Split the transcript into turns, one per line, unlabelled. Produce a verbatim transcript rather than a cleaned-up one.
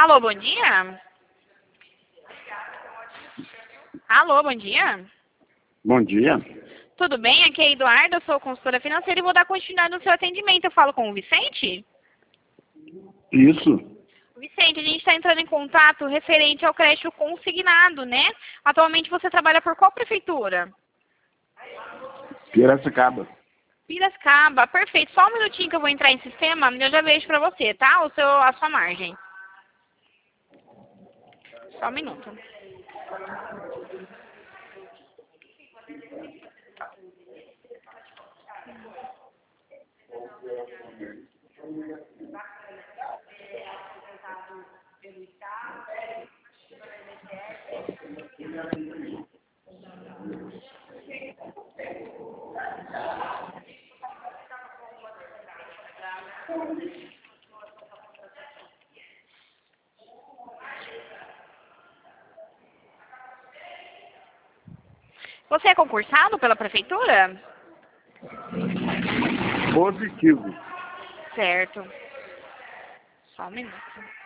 Alô, bom dia? Alô, bom dia?
Bom dia.
Tudo bem? Aqui é a Eduarda, eu sou consultora financeira e vou dar continuidade no seu atendimento. Eu falo com o Vicente?
Isso.
Vicente, a gente está entrando em contato referente ao crédito consignado, né? Atualmente você trabalha por qual prefeitura?
Piracicaba.
Piracicaba, perfeito. Só um minutinho que eu vou entrar em sistema e eu já vejo pra você, tá? O seu, a sua margem. Só um minuto. Você é concursado pela prefeitura?
Positivo.
Certo. Só um minuto.